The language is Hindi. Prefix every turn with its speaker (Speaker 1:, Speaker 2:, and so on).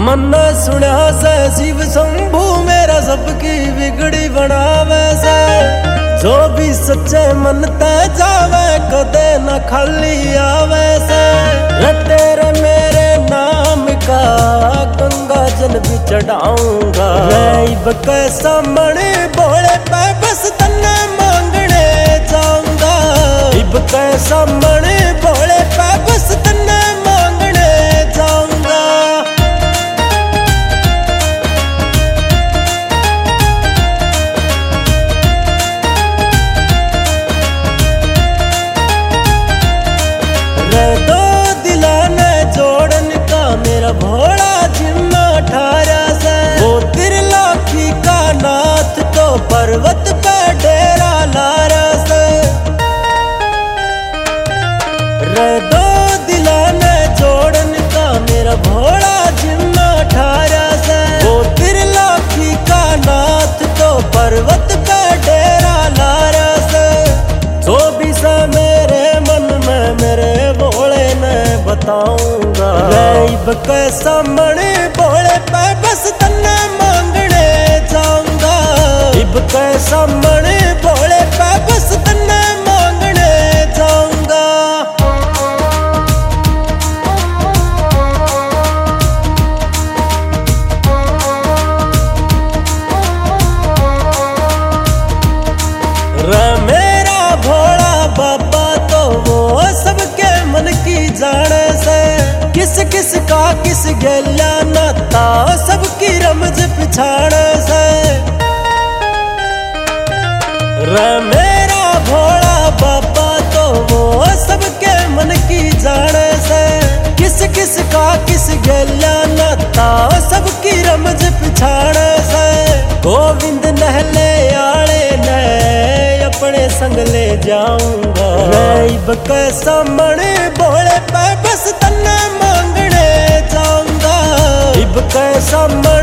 Speaker 1: मन सुना से शिव शंभू मेरा सबकी बिगड़ी बनावे से। जो भी सच्चे मन ते जावे कदे न खाली आवे से। तेरे मेरे नाम का गंगा जल भी चढ़ाऊंगा। रैब के सामने बोले पे बस तन्ने मांगने जाऊंगा। इब के सामने बोले पे बस तन्ने मांगने जाऊंगा। दो दिला ने जोड़न का मेरा भोला जिम्मा ठारा से। वो त्रिलाखी का नाथ तो पर्वत पे डेरा लारा से। दो दिला ने जोड़न का मेरा भोला जिम्मा ठारा से। वो त्रिलाखी का नाथ तो पर्वत पे डेरा लारा से। जो भी सा मेरे मन में मेरे भोले ने बताऊंगा। रैब के सामने भोले पे बस तन्ने मांगने जाऊंगा। इब के सामने भोले पे बस तन्ने मांगने जाऊंगा। मेरा भोला बाबा तो वो सबके मन की जाने से। किस किस का किस गैला नाता सबकी रमज पिछाड़े से। मेरा भोला बाबा तो वो सबके मन की जाने से। किस किस का किस गैला नाता सबकी रमज पिछाड़े से। गोविंद नहले आले ने अपने संग ले जाऊंगा। रैब के सामने भोले पे बस तन्ने मांगने जाऊंगा। इब के सामने